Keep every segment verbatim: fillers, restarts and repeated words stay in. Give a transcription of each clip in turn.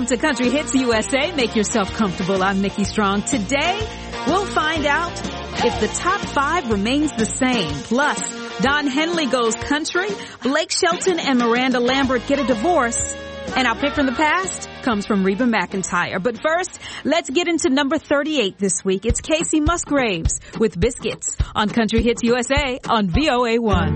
Welcome to Country Hits U S A. Make yourself comfortable. I'm Nikki Strong. Today, we'll find out if the top five remains the same. Plus, Don Henley goes country, Blake Shelton and Miranda Lambert get a divorce, and our pick from the past comes from Reba McEntire. But first, let's get into number thirty-eight this week. It's Casey Musgraves with Biscuits on Country Hits U S A on V O A one.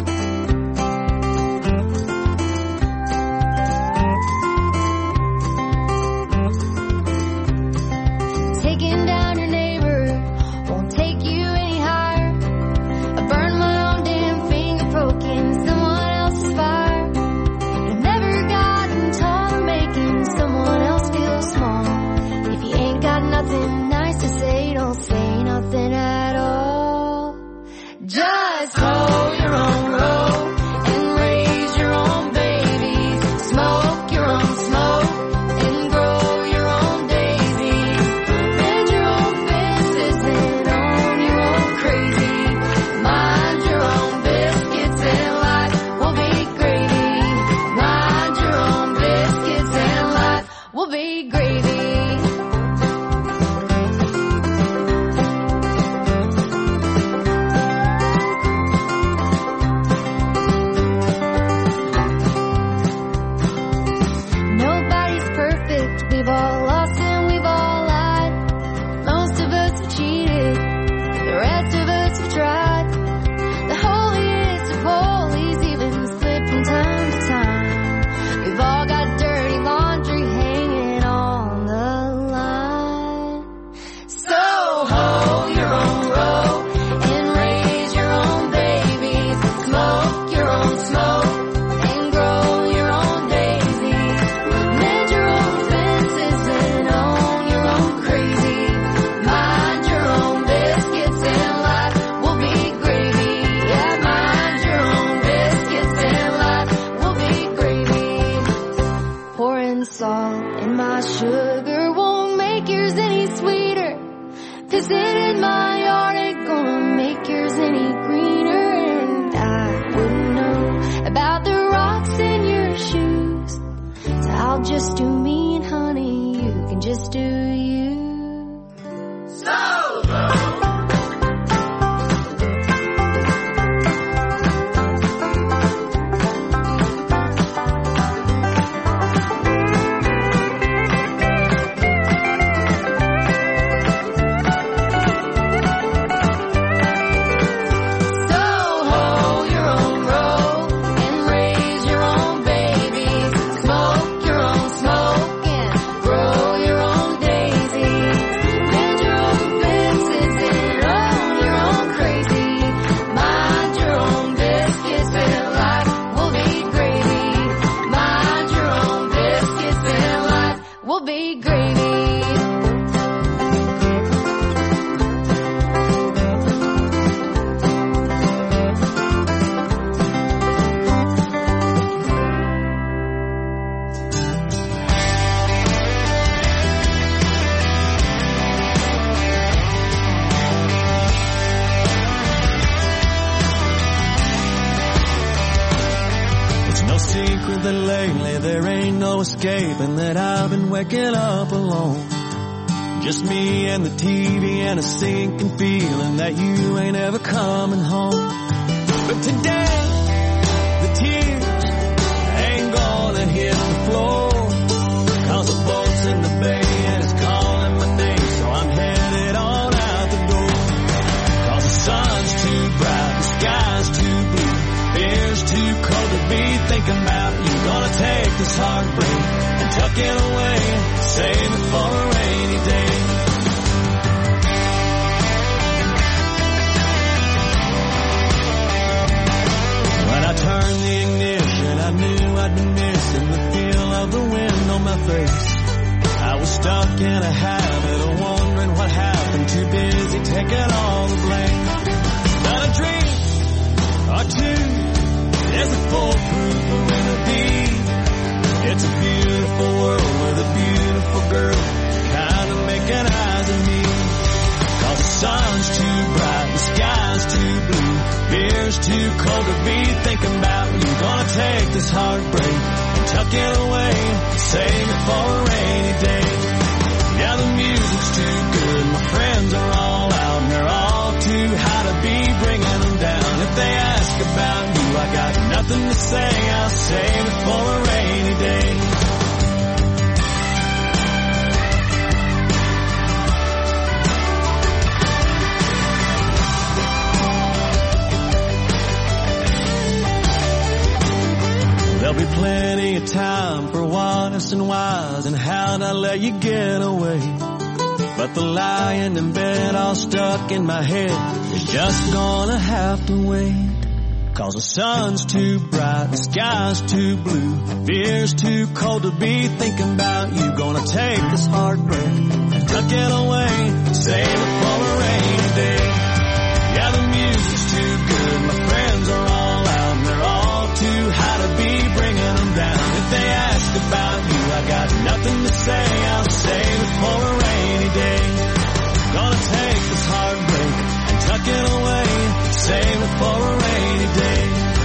Escaping that I've been waking up alone. Just me and the T V and a sinking feeling that you ain't ever coming home. But today, the tears ain't gonna hit the floor, cause the boat's in the bay and it's calling my name, so I'm headed on out the door. Cause the sun's too bright, the sky's too blue, beer's too cold to be thinking about you. Gonna take this heartbreak and tuck it away, save it for a rainy day. When I turned the ignition, I knew I'd been missing the feel of the wind on my face. I was stuck in a habit of wondering what happened, too busy taking all the blame. Not a dream or two, there's a foolproof remedy. It's a beautiful world with a beautiful girl, kind of making eyes at me. Cause the sun's too bright, the sky's too blue, beer's too cold to be thinking about you. Gonna take this heartbreak and tuck it away, save it for a rainy day. Yeah, the music's too good, my friends are all out, and they're all too high to be bringing them down. If they ask about you, I got nothing to say, I'll save it for a rainy day. There'll be plenty of time for honest and wise and how'd I let you get away. But the lying in bed all stuck in my head is just gonna have to wait. Cause the sun's too bright, the sky's too blue, fear's too cold to be thinking about you. Gonna take this heartbreak and tuck it away, save it for a rainy day. Yeah, the music's too good, my friends are all out, and they're all too high to be bringing them down. If they ask about you, I got nothing to say, I'll save it for a rainy day. Gonna take this heartbreak and tuck it away, save it for a rainy day.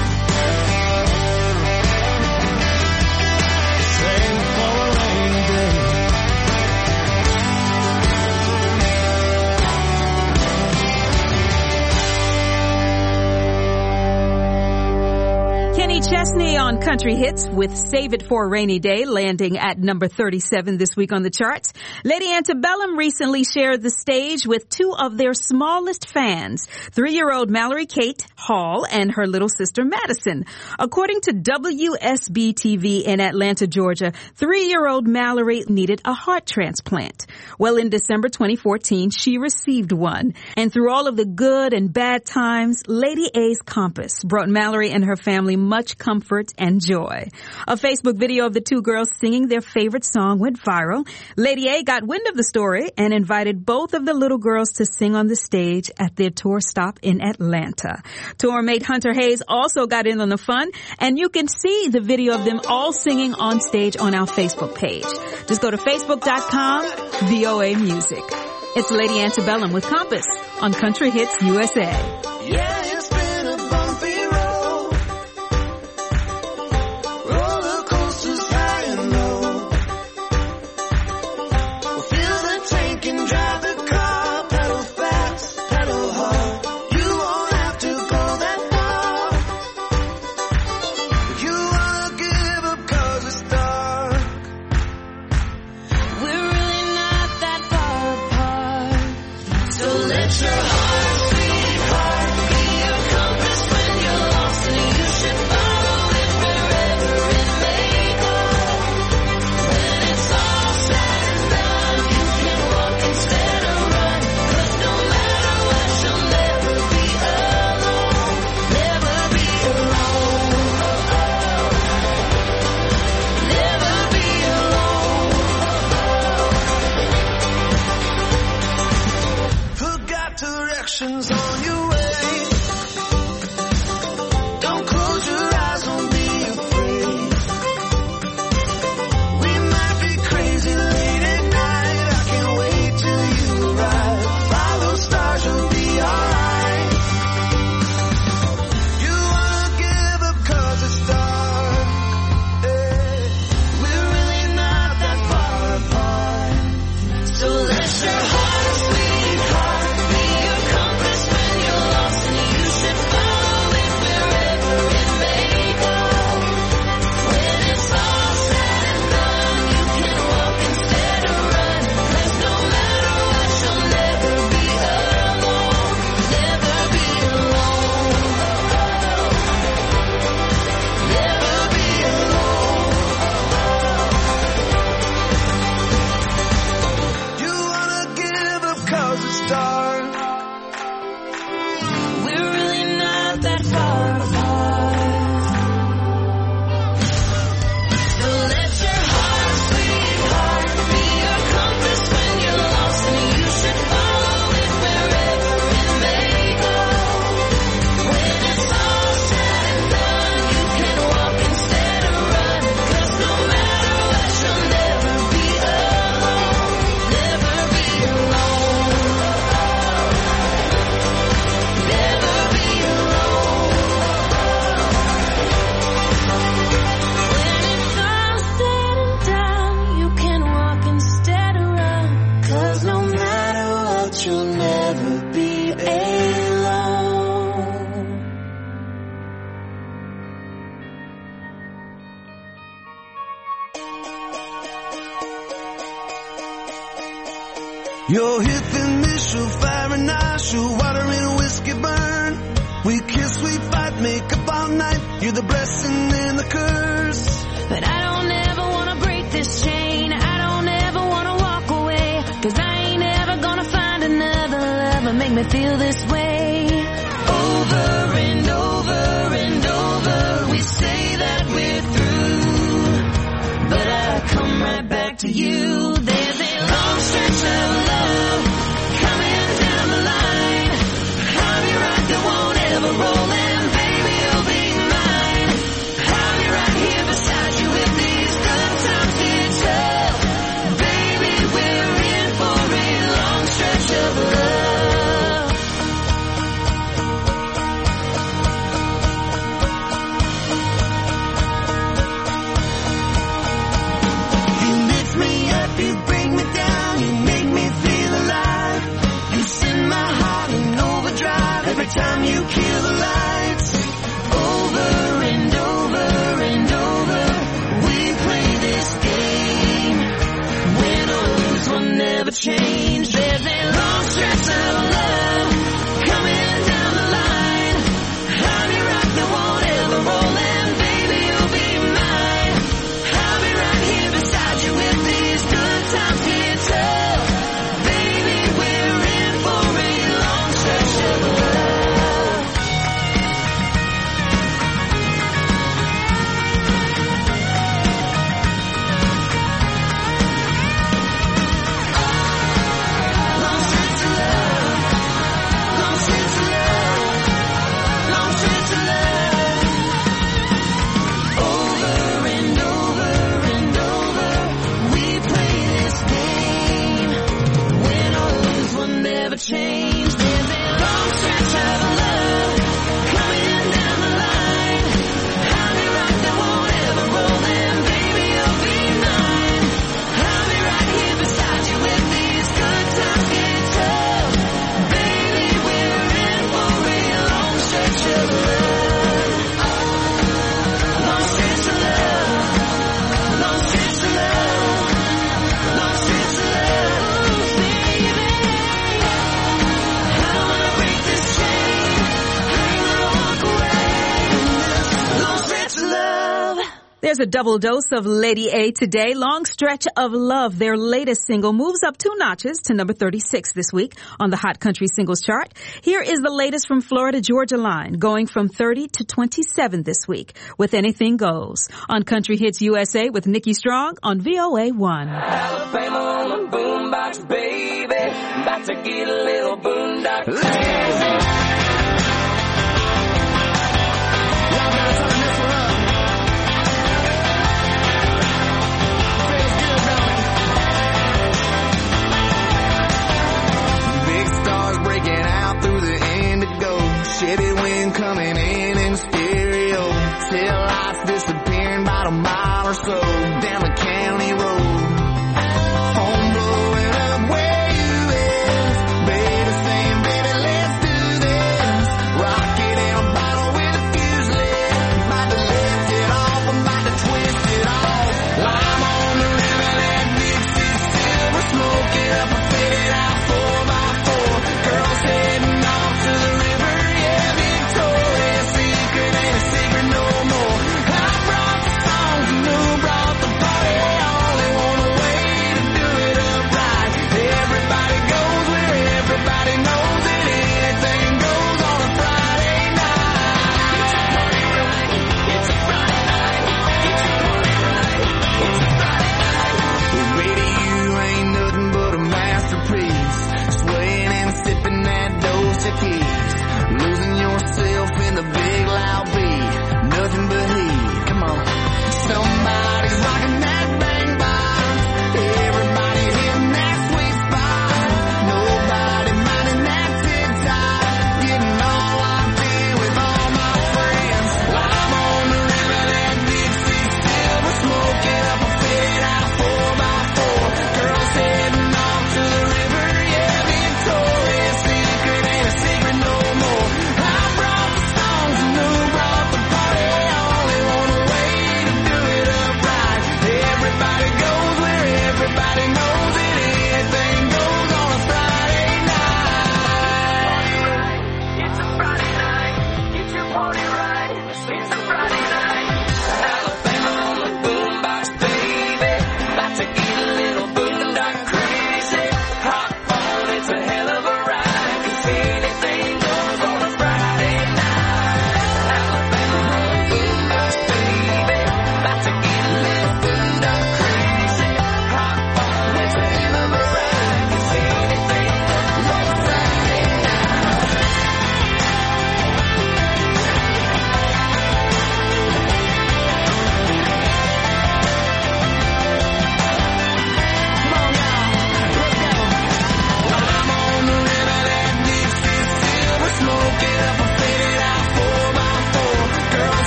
Save it for a rainy day. Kenny Chesney on Country Hits with Save It for a Rainy Day, landing at number thirty-seven this week on the charts. Lady Antebellum recently shared the stage with two of their smallest fans, three-year-old Mallory Kate Hall and her little sister Madison. According to W S B T V in Atlanta, Georgia, three-year-old Mallory needed a heart transplant. Well, in December twenty fourteen, she received one. And through all of the good and bad times, Lady A's Compass brought Mallory and her family much comfort and joy. A Facebook video of the two girls singing their favorite song went viral. Lady A got wind of the story and invited both of the little girls to sing on the stage at their tour stop in Atlanta. Tour mate Hunter Hayes also got in on the fun, and you can see the video of them all singing on stage on our Facebook page. Just go to facebook dot com, V O A Music. It's Lady Antebellum with Compass on Country Hits U S A. Yeah, it's been a bumpy road, roller coasters high and low. Well, feels like taking, drive the car, pedal fast, pedal hard. You won't have to go that far. You wanna give up 'cause it's dark. We're really not that far apart. So let your heart beat, heart beat. Your hip initial, fire and initial, water and whiskey burn. We kiss, we fight, make up all night. You're the blessing and the curse. But I don't ever wanna break this chain. I don't ever wanna walk away. Cause I ain't ever gonna find another lover make me feel this way. Over and over and over we say that we're through, but I come right back to you. There's a long stretch of love coming down the line. I'll be right there, won't ever roll in, baby, you'll be mine. I'll be right here beside you if these good times get tough. Baby, we're in for a long stretch of love. You lift me up, you bring me down, you make me feel alive. You send my heart in overdrive every time you kill the lights. Over and over and over we play this game. Win or lose will never change. There's a long stretch of love coming down the line. I'll be right there, won't ever roll in, baby, you'll be mine. I'll be right here beside you if these good times get tough. Baby, we're in for a long stretch of love. Long stretch of love. Long stretch of love. Long stretch of love. Over and over and over we play this game. Win or lose will never change. There's a long stretch of love coming down the line. I'll be right there, won't ever roll in, baby, you'll be mine. I'll be right here beside you if these good times get tough. Baby, we're in for a long stretch of love. Long stretch of love. Long stretch of love. Long stretch of love, baby. I don't wanna break this chain. I ain't gonna walk away. Long stretch of love. There's a double dose of Lady A today. Long Stretch of Love, their latest single, moves up two notches to number thirty-six this week on the Hot Country Singles Chart. Here is the latest from Florida Georgia Line, going from thirty to twenty-seven this week with Anything Goes. On Country Hits U S A with Nikki Strong on V O A one. Alabama on the boombox, baby. About to get a little boondock lazy. Big stars breaking out through the indigo. Chevy wind coming in in stereo. Tail lights disappearing about a mile or so down the county road. Home blowing up where you is. Baby saying, baby, let's do this. Rocket in a bottle with a fuse lit. About to lift it off, I'm about to twist it off. Lime on the river, that Dixie silver. Smoke it up and fit it out four by four. Girls heading off to the river, yeah, Victoria's Secret ain't a secret no more. I brought the songs and who brought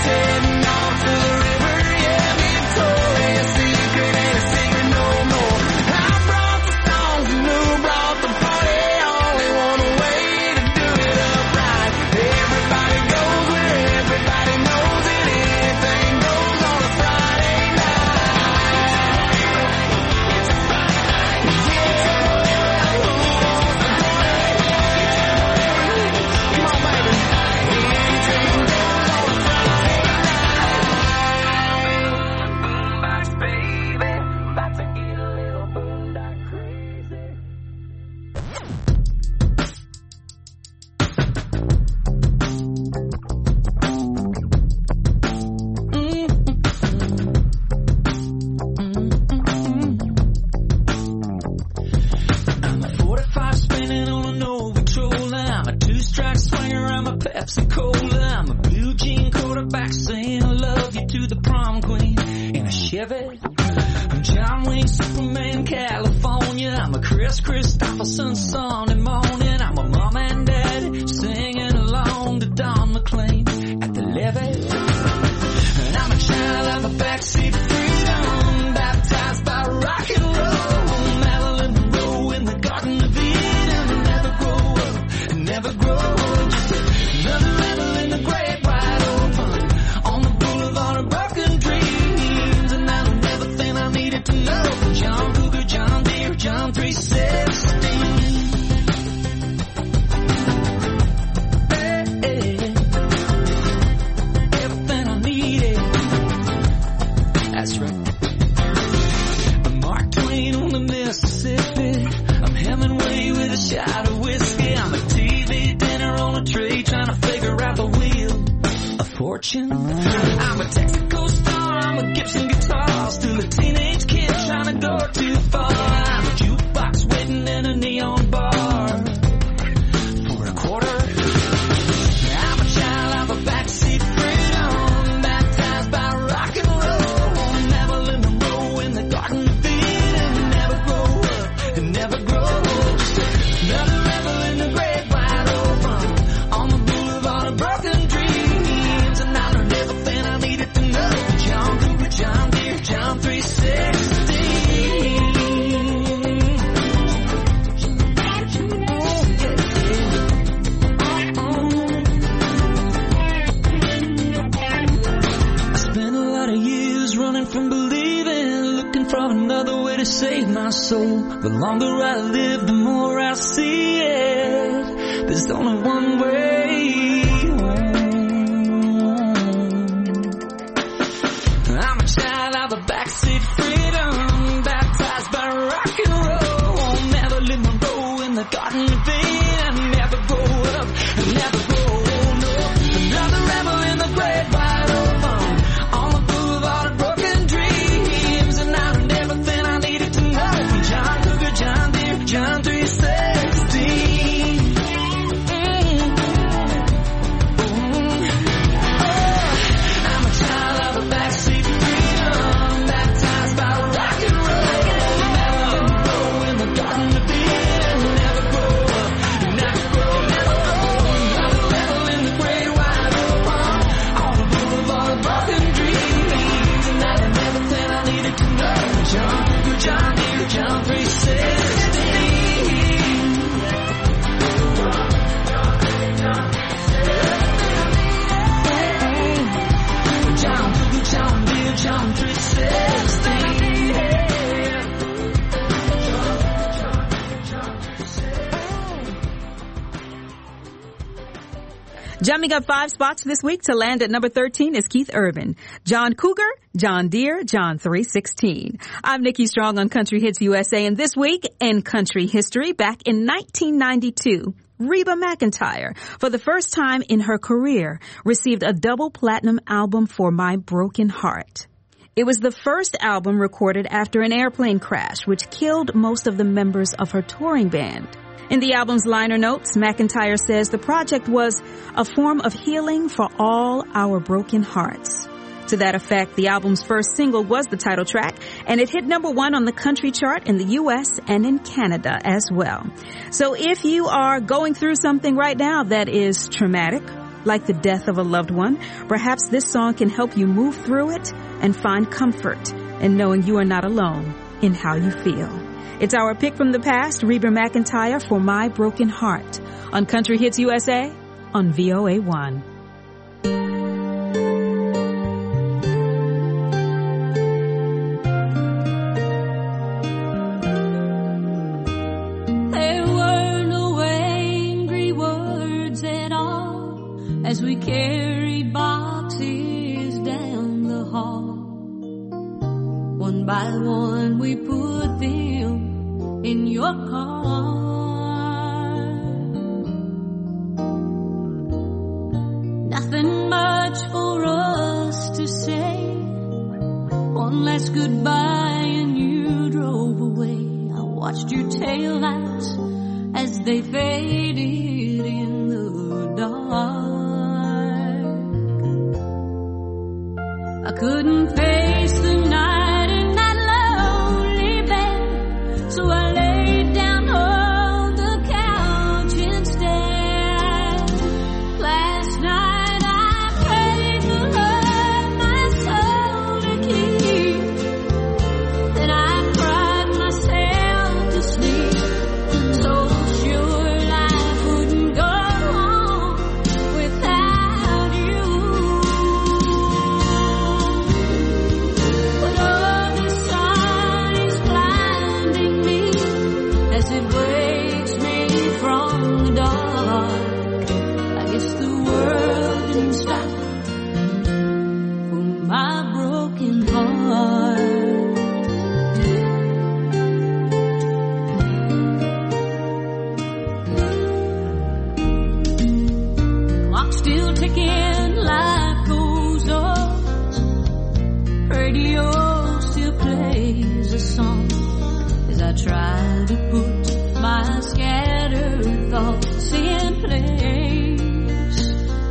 heading off to the river. Yeah, Victoria's Secret ain't a secret no more. I brought the songs and who brought the party. Only one way to do it upright. Everybody goes where everybody knows it. Anything goes on a Friday night. It's a Friday night. Yeah. Come on, baby. Anything goes on a Friday Boombox, baby. About to get a little boondock crazy. I'm a forty-five spinning on a Nova Troller. I'm a two-strike swinger. I'm a Pepsi Cola. I'm a blue jean quarterback saying I love you to the prom queen in a Chevy. I'm John Wayne, Superman, California. I'm a Chris Christopherson Sunday morning. I'm a mom and dad singing along to Don McLean at the levee. And I'm a child of a backseat freedom, baptized by rock and roll. Marilyn Monroe in the Garden of Eden. Never grow up, never grow old. Just another rebel in the great wide open on the boulevard of broken dreams. And I learned everything I needed to know from John Cougar, John Deere, John three sixteen. Hey, hey. Everything I needed. That's right. I'm Mark Twain on the Mississippi. I'm Hemingway with a shot of whiskey. I'm a T V dinner on a tray trying to figure out the wheel of fortune. I'm a Texaco star. I'm a Gibson guitar. Still a teenage kid trying to go too far. I'm a jukebox waiting in a neon bar for a quarter. I'm a child of a backseat freedom, baptized by rock and roll. Marilyn Monroe in the Garden of Eden. Never grow up and never grow old. Just another rebel in the great wide open on the boulevard of broken dreams. And I learned everything I needed to know. John Cougar, John Deere, John three sixteen. I spent a lot of years running from believing, looking for another way to save my soul. The longer I live, the more I see it. There's only one way home. I'm a child of a backseat freedom, baptized by rock and roll. Marilyn Monroe in the Garden of Eden. Never grow up, never grow old. No, another rebel in the great wide open on the boulevard of broken dreams. And I learned everything I needed to know from John Cougar, John Deere, John three sixteen. Mm. Mm. Oh, I'm a child of a backseat freedom, baptized by rock and roll. Marilyn Monroe in the Garden of Eden. Never grow up, never grow, never grow. Another rebel in the great wide open on the boulevard of broken dreams. And I learned everything I needed to know. John Cougar, John Deere, John three sixteen. John Cougar, John Deere, John three sixteen. Jumping up five spots this week to land at number thirteen is Keith Urban. John Cougar, John Deere, John three sixteen. I'm Nikki Strong on Country Hits U S A, and this week in country history, back in nineteen ninety-two, Reba McEntire, for the first time in her career, received a double platinum album for My Broken Heart. It was the first album recorded after an airplane crash, which killed most of the members of her touring band. In the album's liner notes, McEntire says the project was a form of healing for all our broken hearts. To that effect, the album's first single was the title track, and it hit number one on the country chart in the U S and in Canada as well. So if you are going through something right now that is traumatic, like the death of a loved one, perhaps this song can help you move through it and find comfort in knowing you are not alone in how you feel. It's our pick from the past, Reba McEntire for My Broken Heart on Country Hits U S A on V O A one. There were no angry words at all as we carried boxes down the hall. One by one we put them in your car. Nothing much for us to say. One last goodbye and you drove away. I watched your taillights as they faded in the dark. I couldn't face the night in that lonely bed, so I laid down on the couch instead. Last night I prayed the Lord my soul to keep. Then I cried myself to sleep, so sure life wouldn't go on without you. But oh, the sun is blinding me as it wakes me from the dark. I guess the world didn't stop for my broken heart. Clock still ticking, life goes on. Radio still plays a song as I try to put my scattered thoughts in place.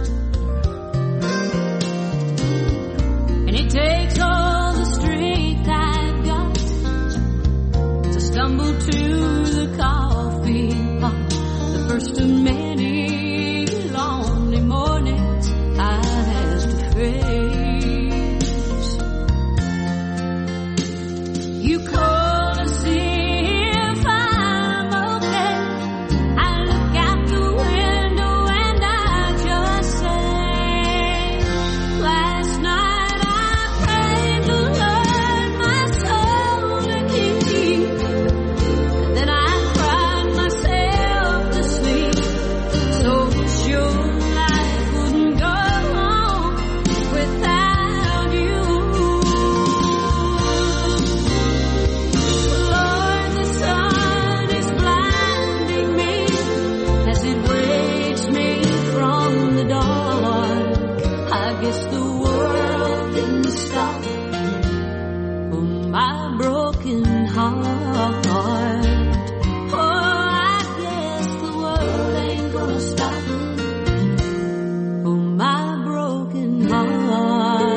And it takes all the strength I've got to stumble to the coffee pot, the first of many lonely mornings I has to face. You call to see if I'm okay. I look out the window and I just say, last night I prayed the Lord my soul to keep. Then I cried myself to sleep, so sure life wouldn't go on without you. Lord, the sun is blinding me as it wakes me from the dark. I guess the world didn't stop for my broken heart. Oh, I guess the world ain't gonna stop for my broken heart.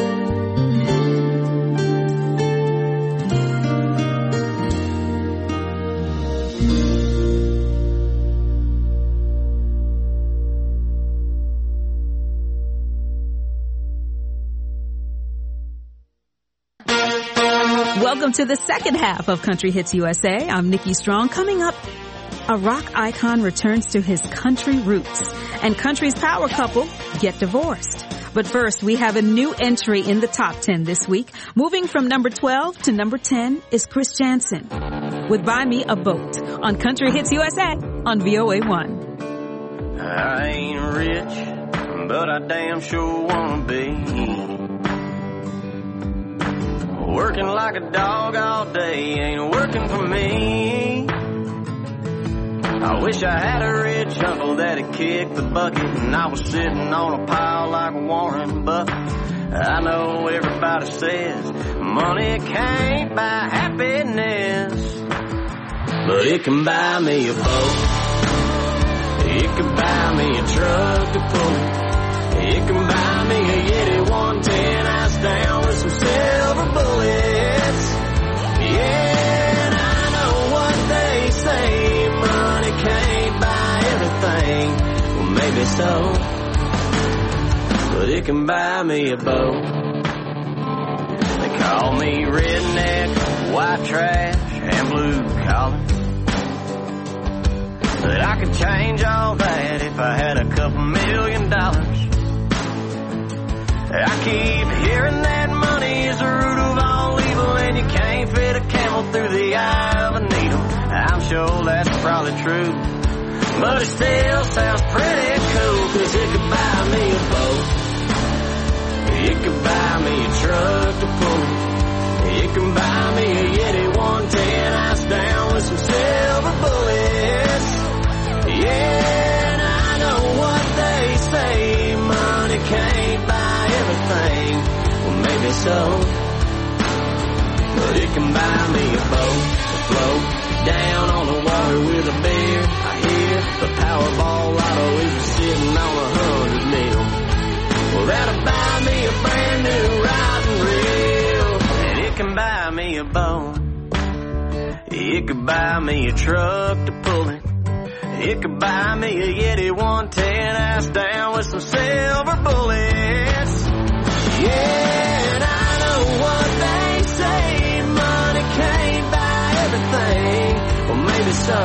Welcome to the second half of Country Hits U S A. I'm Nikki Strong. Coming up, a rock icon returns to his country roots, and country's power couple get divorced. But first, we have a new entry in the top ten this week. Moving from number twelve to number ten is Chris Janson with Buy Me a Boat on Country Hits U S A on V O A one. I ain't rich, but I damn sure wanna be. Working like a dog all day ain't working for me. I wish I had a rich uncle that'd kick the bucket and I was sitting on a pile like Warren Buffett. I know everybody says money can't buy happiness, but it can buy me a boat. It can buy me a truck to pull it. It can buy me a Yeti one ten ass down with some silver bullets. Yeah, and I know what they say, money can't buy everything. Well, maybe so, but it can buy me a boat. They call me redneck, white trash, and blue collar. But I could change all that if I had a couple million dollars. I keep hearing that money is the root of all evil, and you can't fit a camel through the eye of a needle. I'm sure that's probably true, but it still sounds pretty cool, 'cause it could buy me a boat. It could buy me a truck to pull it. It can buy me a Yeti one ten ice down with some silver bullets. Yeah, and I know what they say, money can't buy everything. Well, maybe so, but it can buy me a boat to float down on the water with a beer. I hear the Powerball lotto is sitting on a hundred mil. Well, that'll buy me a brand new rod and reel. And it can buy me a boat. It could buy me a truck to pull it. It could buy me a Yeti one ten ass down with some silver bullets. Yeah, and I know what they say, money can't buy everything. Well, maybe so,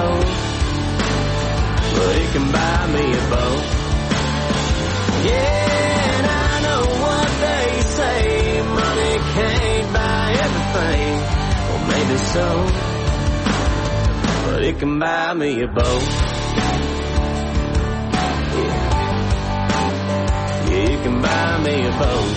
but it can buy me a boat. Yeah, and I know what they say, money can't buy everything. Well, maybe so, but it can buy me a boat. Yeah, yeah, it can buy me a boat.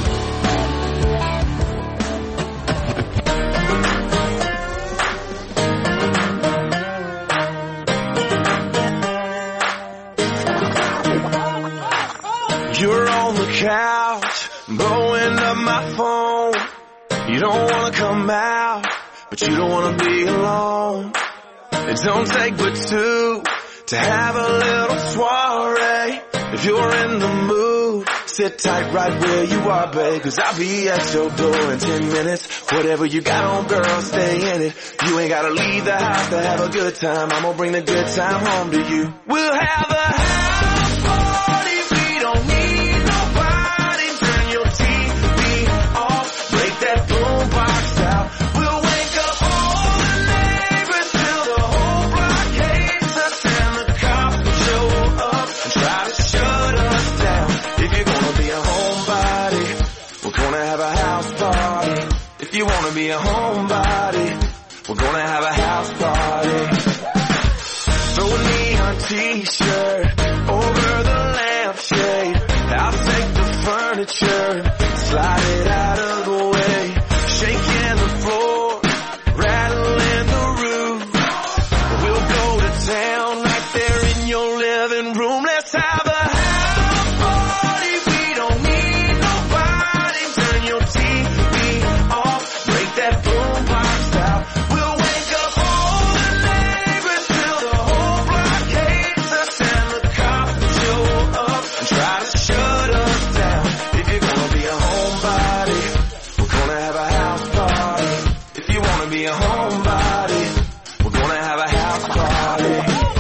You're on the couch, blowing up my phone. You don't wanna come out, but you don't wanna be alone. It don't take but two to have a little soiree. If you're in the mood, sit tight right where you are, babe, 'cause I'll be at your door in ten minutes. Whatever you got on, girl, stay in it. You ain't gotta leave the house to have a good time. I'm gonna bring the good time home to you. We'll have a house party. We don't need nobody. Turn your T V off. Break that boombox out. We'll wake up all the neighbors till the whole block hates us, and the cops will show up and try to shut us down. If you're gonna be a homebody, we're gonna have a house party. If you wanna be a homebody, we're gonna have a house party. Throw a neon t-shirt over the lampshade. I'll take the furniture, slide it out of the way. Shaking the floor, rattling the roof. We'll go to town right there in your living room. Let's have a house party. We don't need nobody. Turn your T V off. Break that boombox out. We'll wake up all the neighbors till the whole block hates us, and the cops will show up and try to shut us down. If you're gonna be a homebody, we're gonna have a house party. If you wanna be a homebody, we're gonna have a house party.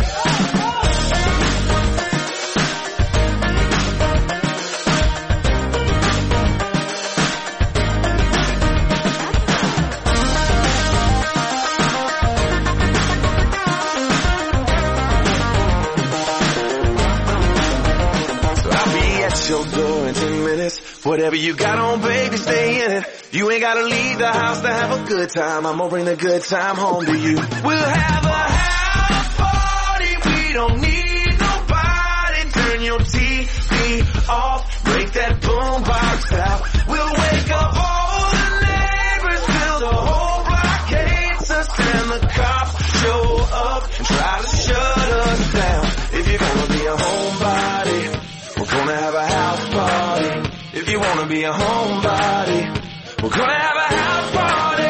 So I'll be at your door in ten minutes. Whatever you got on, baby, stay in it. You ain't gotta leave the house to have a good time. I'm gonna bring the good time home to you. We'll have a house party. We don't need nobody. Turn your T V off. Break that boombox out. We'll wake up all the neighbors till the whole block hates us, and the cops show up and try to shut us down. If you're gonna be a homebody, we're gonna have a house party. If you wanna be a homebody, we're gonna have a house party.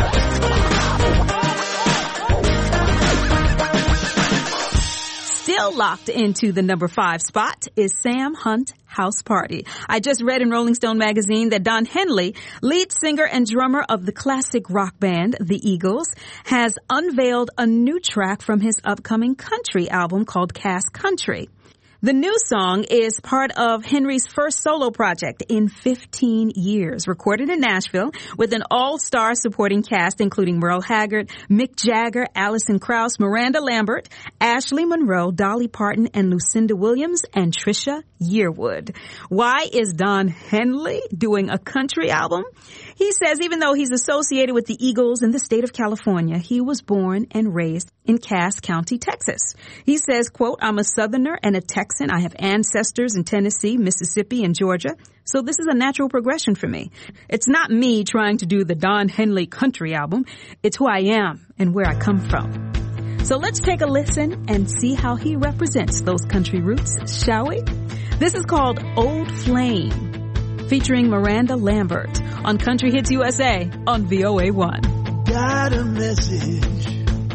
Still Still locked into the number five spot is Sam Hunt, House Party. I just read in Rolling Stone magazine that Don Henley, lead singer and drummer of the classic rock band, The Eagles, has unveiled a new track from his upcoming country album called Cass Country. The new song is part of Henry's first solo project in fifteen years, recorded in Nashville with an all-star supporting cast including Merle Haggard, Mick Jagger, Alison Krauss, Miranda Lambert, Ashley Monroe, Dolly Parton, and Lucinda Williams, and Trisha Yearwood. Why is Don Henley doing a country album? He says even though he's associated with the Eagles in the state of California, he was born and raised in Cass County, Texas. He says, quote, I'm a Southerner and a Texan. I have ancestors in Tennessee, Mississippi, and Georgia. So this is a natural progression for me. It's not me trying to do the Don Henley country album. It's who I am and where I come from. So let's take a listen and see how he represents those country roots, shall we? This is called Old Flame, featuring Miranda Lambert on Country Hits U S A on V O A one. Got a message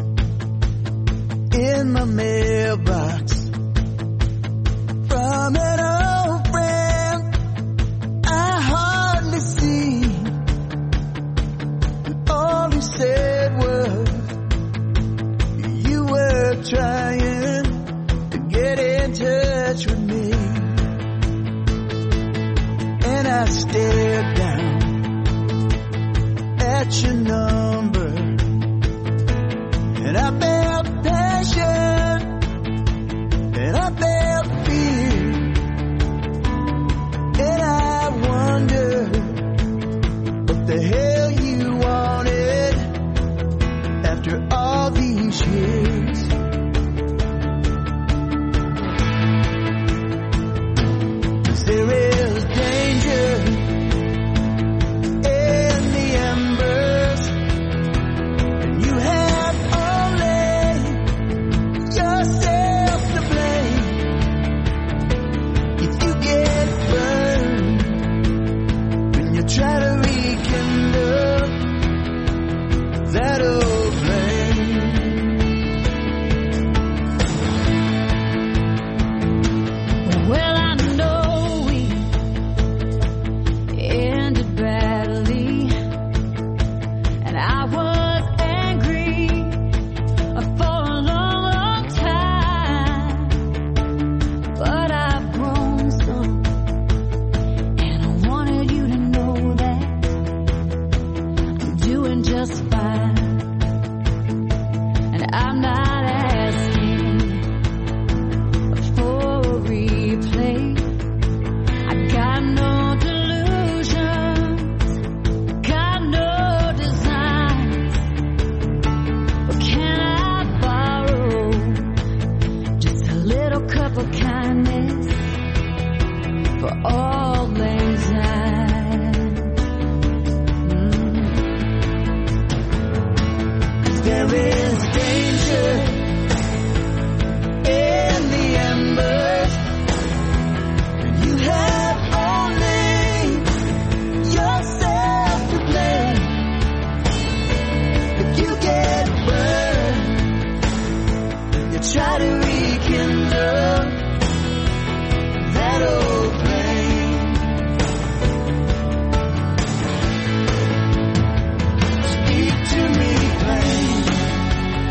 in my mailbox from an old friend I hardly see. And all he said was you were trying to get in touch with me. And I stared down at your number, and I felt passion, and I felt fear, and I wondered what the hell you wanted after all these years. 'Cause there is danger in the embers, and you have only yourself to blame if you get burned when you try to rekindle that old flame. Well, I know we ended badly, and I was angry for a long, long time. But I've grown some, and I wanted you to know that I'm doing just fine. And I'm not asking for a replay. I got no delusions, got no designs. But can I borrow just a little cup of kindness for all lang syne? Mm. 'Cause there is danger in the embers, and you have only yourself to blame if you get burned. You try to rekindle that old flame. Speak to me plain.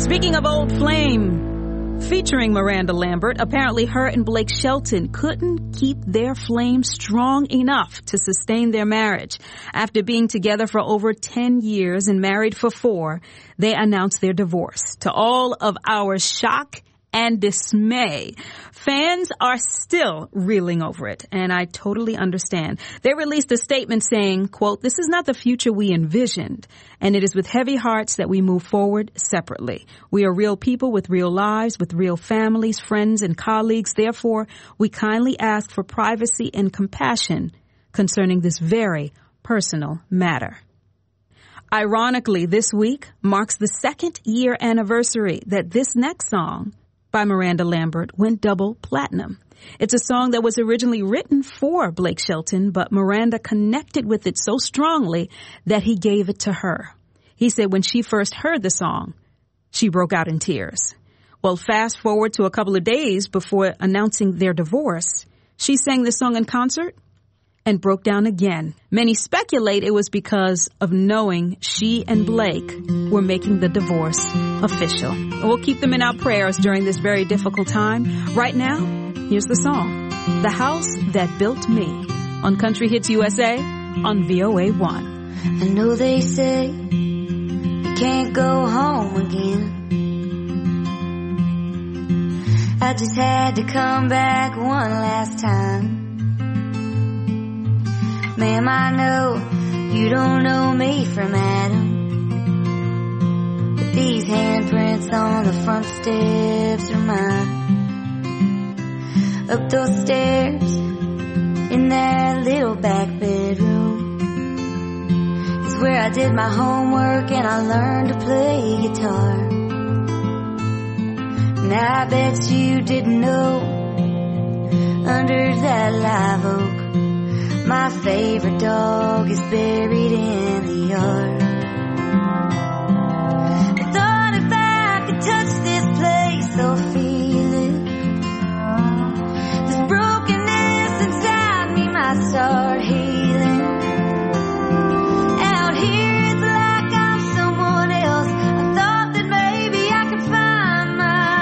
Speaking of Old Flame, featuring Miranda Lambert, apparently her and Blake Shelton couldn't keep their flame strong enough to sustain their marriage. After being together for over ten years and married for four, they announced their divorce. To all of our shock and dismay, fans are still reeling over it, and I totally understand. They released a statement saying, quote, "This is not the future we envisioned, and it is with heavy hearts that we move forward separately. We are real people with real lives, with real families, friends, and colleagues. Therefore, we kindly ask for privacy and compassion concerning this very personal matter." Ironically, this week marks the second year anniversary that this next song by Miranda Lambert went double platinum. It's a song that was originally written for Blake Shelton, but Miranda connected with it so strongly that he gave it to her. He said when she first heard the song, she broke out in tears. Well, fast forward to a couple of days before announcing their divorce, she sang the song in concert and broke down again. Many speculate it was because of knowing she and Blake were making the divorce official. We'll keep them in our prayers during this very difficult time. Right now, here's the song, "The House That Built Me," on Country Hits U S A on V O A one. I know they say you can't go home again. I just had to come back one last time. Ma'am, I know you don't know me from Adam, but these handprints on the front steps are mine. Up those stairs in that little back bedroom is where I did my homework and I learned to play guitar. And I bet you didn't know, under that live oak, my favorite dog is buried in the yard. I thought if I could touch this place or feel it, this brokenness inside me might start healing. Out here it's like I'm someone else. I thought that maybe I could find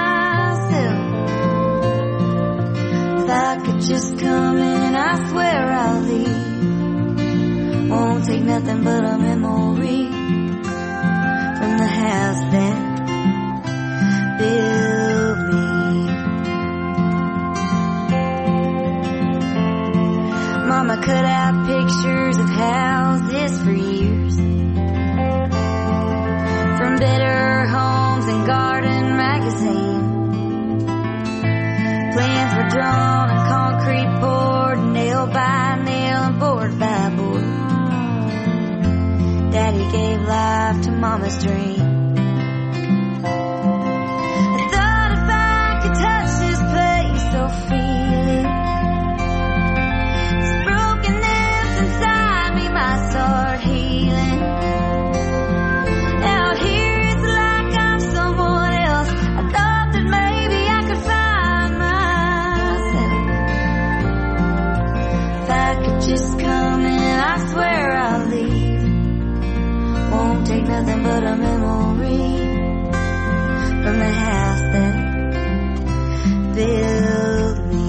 myself. If I could just come in, I swear I'll leave. Won't take nothing but a memory from the house that built me. Mama cut out pictures of houses for years, from Better Homes and Garden magazine. Plans were drawn on concrete poured, nail by nail and board by board. Daddy gave life to Mama's dream. I thought if I could touch this place or feel it, this brokenness inside me might start healing. Out here it's like I'm someone else. I thought that maybe I could find myself. If I could just come in, I swear I'll leave. Won't take nothing but a memory from the house that built me.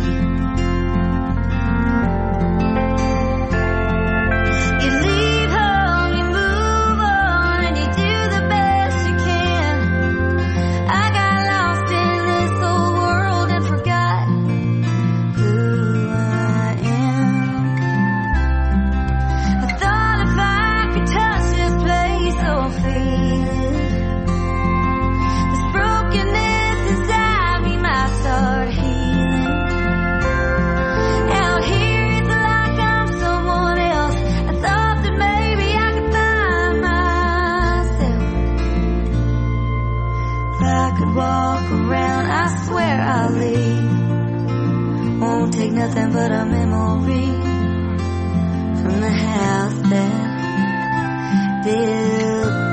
You leave home, you move on, and you do the best you can. I got lost in this old world and forgot who I am. I thought if I could touch this place or feel it, this brokenness inside me might start healing. Out here it's like I'm someone else. I thought that maybe I could find myself. If I could walk around, I swear I'll leave. Won't take nothing but a memory from the house that built me.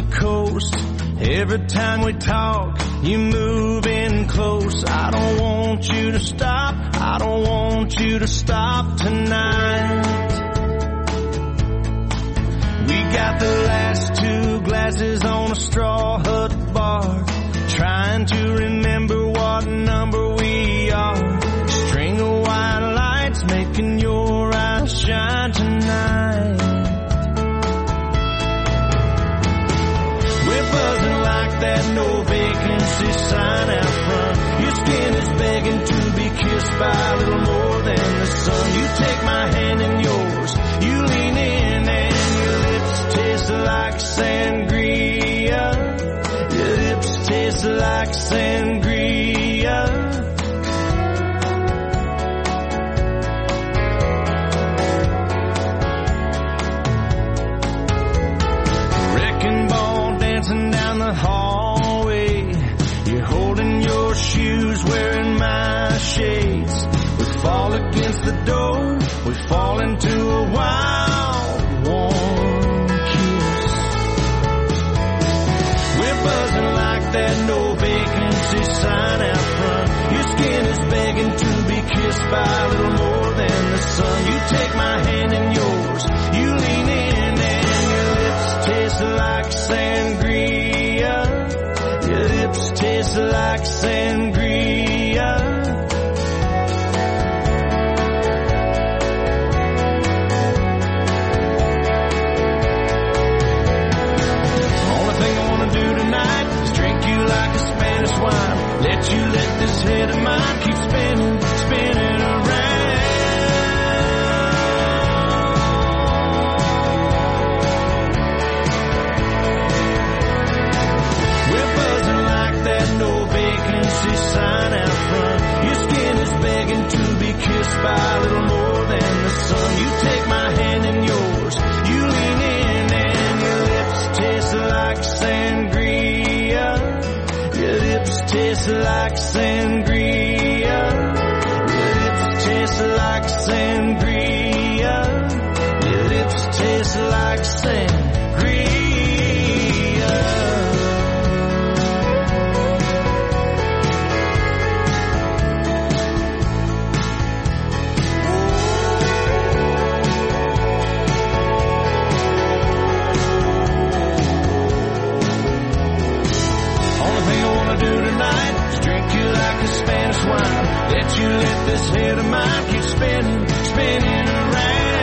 the coast. Every time we talk, you move in close. I don't want you to stop. I don't want you to stop tonight. We got the last two glasses on a straw hut bar, trying to remember what number we are. String of white lights making your eyes shine tonight. We're buzzing like that no vacancy sign out front. Your skin is begging to be kissed by a little more than the sun. You take my hand in yours, you lean in and your lips taste like sangria. Your lips taste like sangria. Wrecking ball dancing down the hallway. You're holding your shoes, wearing my shades. We fall against the door, we fall into a wild, warm kiss. We're buzzing like that no vacancy sign out front. Your skin is begging to be kissed by a little more than the sun. You take my hand in yours, you lean in and your lips taste like sangria. Your lips taste like sangria. Let you let this head of mine keep spinning, spinning around. We're buzzing like that no vacancy sign out front. Your skin is begging to be kissed by a little more than the sun. You take my hand in yours, you lean in and your lips taste like sangria. Your lips taste like sangria. Your lips taste like sangria. Your lips taste like sangria. Spanish wine. Let you let this head of mine keep spinning, spinning around.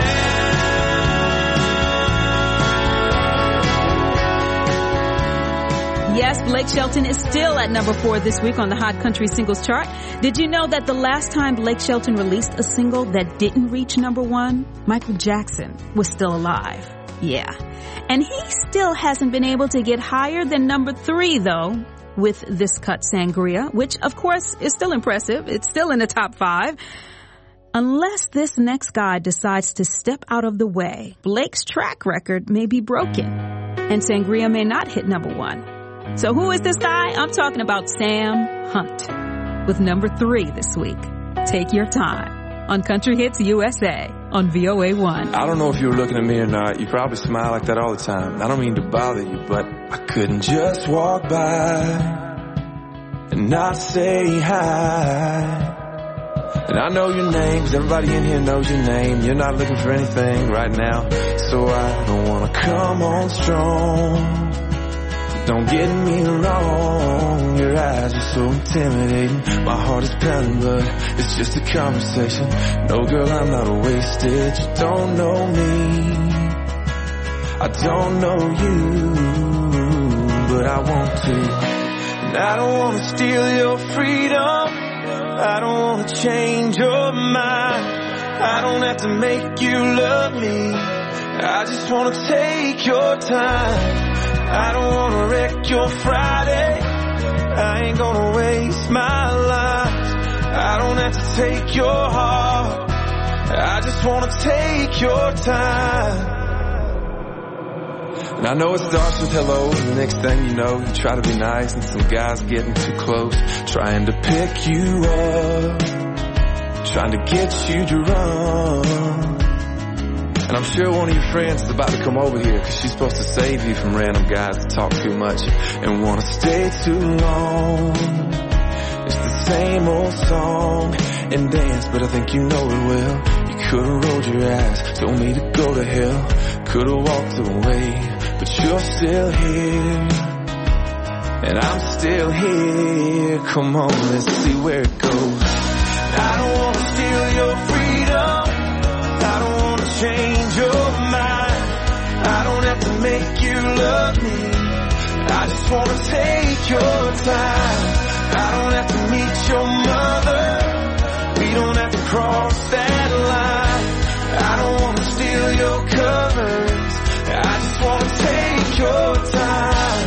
Yes, Blake Shelton is still at number four this week on the Hot Country Singles Chart. Did you know that the last time Blake Shelton released a single that didn't reach number one, Michael Jackson was still alive? Yeah. And he still hasn't been able to get higher than number three, though, with This Cut Sangria, which of course is still impressive. It's still in the top five. Unless this next guy decides to step out of the way, Blake's track record may be broken and Sangria may not hit number one. So who is this guy? I'm talking about Sam Hunt with number three this week. Take your time on Country Hits U S A on V O A one. I don't know if you were looking at me or not. You probably smile like that all the time. I don't mean to bother you, but I couldn't just walk by and not say hi. And I know your name, 'cause everybody in here knows your name. You're not looking for anything right now, so I don't wanna come on strong. Don't get me wrong, your eyes are so intimidating. My heart is pounding, but it's just a conversation. No, girl, I'm not wasted. You don't know me, I don't know you, but I want to. And I don't want to steal your freedom, I don't want to change your mind. I don't have to make you love me, I just want to take your time. I don't wanna wreck your Friday, I ain't gonna waste my life. I don't have to take your heart, I just wanna take your time. And I know it starts with hello, and the next thing you know, you try to be nice, and some guy's getting too close, trying to pick you up, trying to get you to run. And I'm sure one of your friends is about to come over here, cause she's supposed to save you from random guys that talk too much and wanna stay too long. It's the same old song and dance, but I think you know it well. You could've rolled your eyes, told me to go to hell. Could've walked away, but you're still here. And I'm still here. Come on, let's see where it goes. I don't wanna steal your freedom. I don't wanna change your mind. I don't have to make you love me. I just wanna take your time. I don't have to meet your mother. We don't have to cross that line. I don't wanna steal your covers. I just wanna take your time.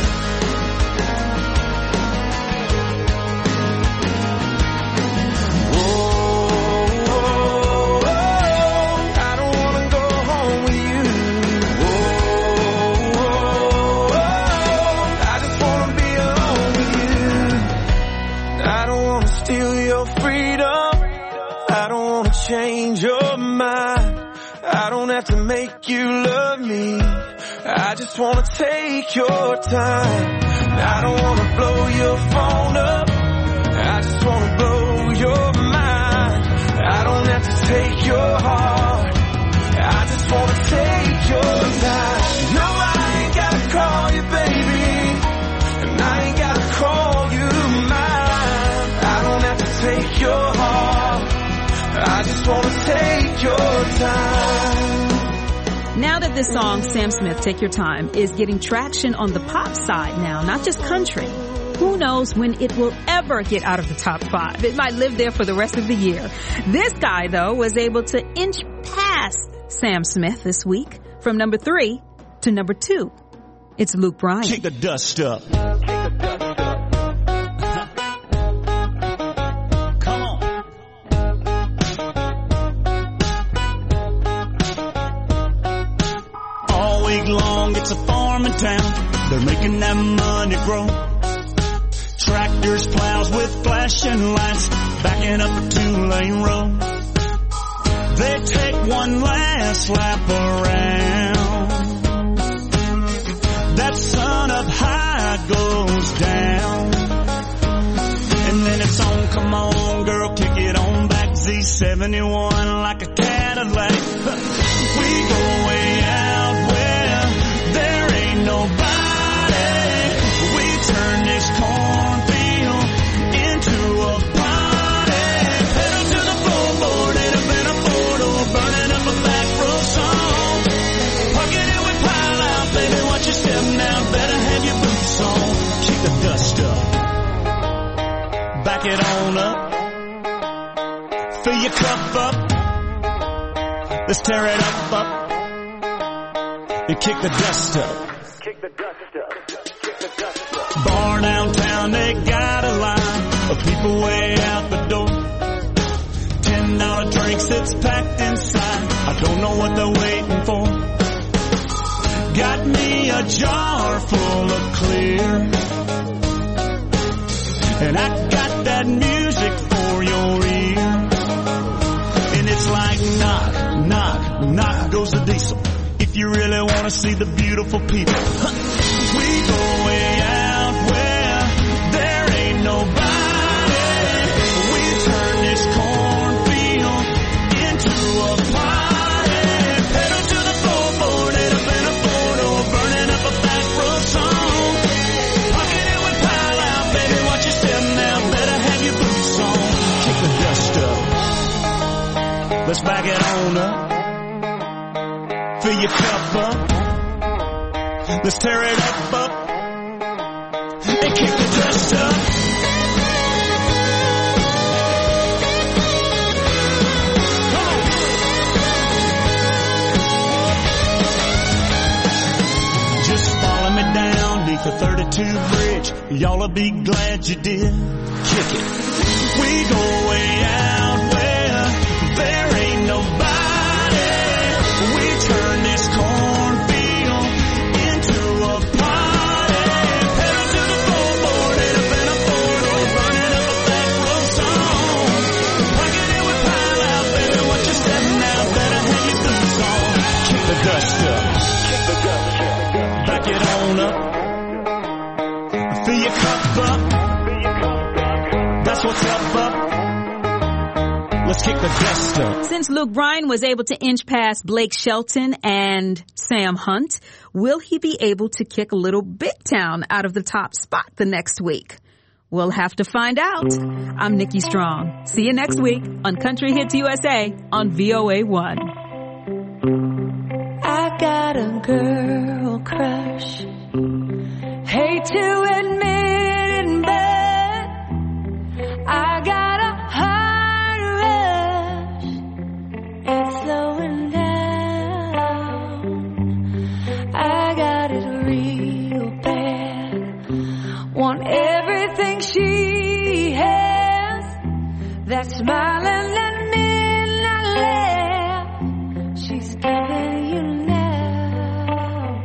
Change your mind. I don't have to make you love me. I just wanna take your time. I don't wanna blow your phone up. I just wanna blow your mind. I don't have to take your heart. I just wanna take your time. No, I ain't gotta call you baby, and I ain't gotta call you mine. I don't have to take your heart. I just wanna take your time. Now that this song, Sam Smith, Take Your Time, is getting traction on the pop side now, not just country, who knows when it will ever get out of the top five. It might live there for the rest of the year. This guy, though, was able to inch past Sam Smith this week from number three to number two. It's Luke Bryan. Kick the dust up. Long, it's a farming town. They're making that money grow. Tractors, plows with flashing lights, backing up a two-lane road. They take one last lap around. That sun up high goes down, and then it's on. Come on, girl, kick it on back. Z seventy-one like a Cadillac. We go way out where there ain't nobody. We turn this cornfield into a party. Pedal to the floorboard, hit up in a photo, burning up a back row song. Parking it with pile out, baby, watch your step now. Better have your boots on. Kick the dust up, back it on up, fill your cup up. Let's tear it up, up, and kick the dust up. Kick the dust up. Kick the dust up. Bar downtown, they got a line of people way out the door. Ten dollar drinks, it's packed inside. I don't know what they're waiting for. Got me a jar full of clear, and I got that music for your ear. And it's like knock, knock, knock goes the diesel. If you really want to see the beautiful people, we go way out where there ain't nobody. We turn this cornfield into a party. Pedal to the floorboard, hit up in a photo, burning up a back row song. Pocket it with pile out, baby, watch your step now. Better have your boots on. Kick the dust up. Let's back it on up. Fill your cup up. Let's tear it up, up, and kick the dust up. Come on. Just follow me down beneath the thirty-two bridge. Y'all'll be glad you did. Kick it. We go way out where there ain't nobody. We turn this cornfield into a party. Pedal to the floorboard, hit up in a photo, burning up a back row song. Pocket it with pile out, baby, watch your step now, better have your boots on. Kick Fill your cup up. That's what's up, up. Let's kick the dust up. Since Luke Bryan was able to inch past Blake Shelton and Sam Hunt, will he be able to kick Little Big Town out of the top spot the next week? We'll have to find out. I'm Nikki Strong. See you next week on Country Hits U S A on V O A one. I got a girl crush. Hate to admit it, but I got a heart rush. It's slowing down. I got it real bad. Want everything she has. That smiling at midnight laugh. She's giving you now.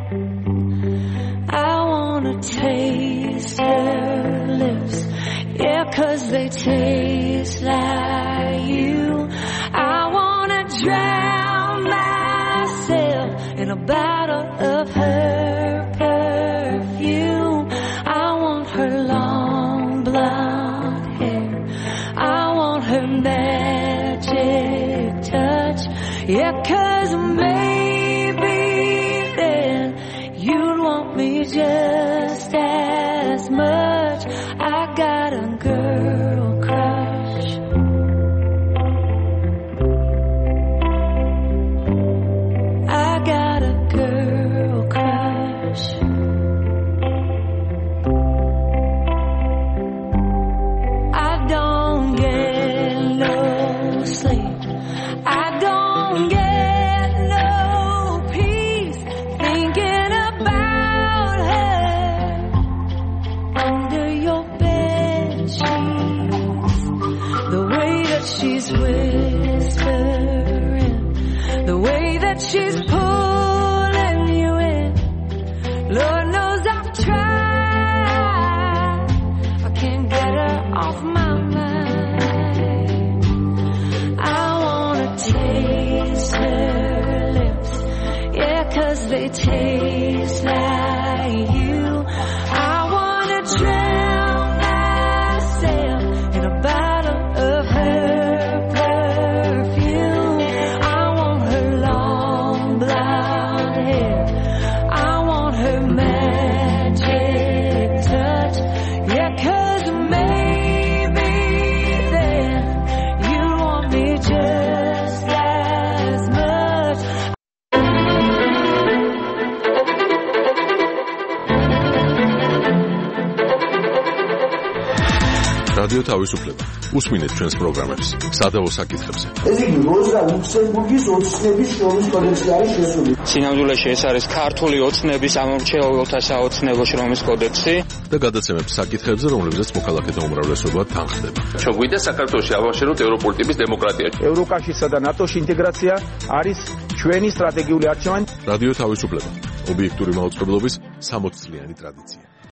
I wanna taste her lips. Yeah, 'cause they taste like you. I wanna drown myself in a bottle of her perfume. I want her long blonde hair. I want her magic touch. Yeah, 'cause maybe then you'd want me just as much. I got a girl crush. I got a girl crush. I don't get no sleep. I don't get no peace thinking about her under your bed sheets. The way that she's whispering, the way that she's pulling you in. Lord knows I've tried. I can't get her off my mind. I wanna taste her lips. Yeah, 'cause they taste like you. I wanna drown myself in a bottle of her perfume. I want her long blonde hair. I want her magic touch. Yeah, 'cause maybe then you want me just as much. რადიო თავისუფლება. უსმინეთ ჩვენს პროგრამებს სადავო საკითხებზე. ეს იგი როზა ლუქსემბურგის ოცნების შრომის კოდექსში არის შესული. სინამდვილეში ეს არის ქართული ოცნების ამომრჩეველთა საოცნებო შრომის კოდექსი და გადაცემებს საკითხებზე, რომლებზეც მოქალაქეთა უმრავლესობა თანხდება. ჩოგვიდა საქართველოში ავაშენოთ ევროპული ტიპის დემოკრატია. ევროკავშირსა და ნატოს ინტეგრაცია არის ჩვენი სტრატეგიული არჩევანი. რადიო თავისუფლება. ობიექტური მაუწყებლობის სამოცწლიანი ტრადიცია.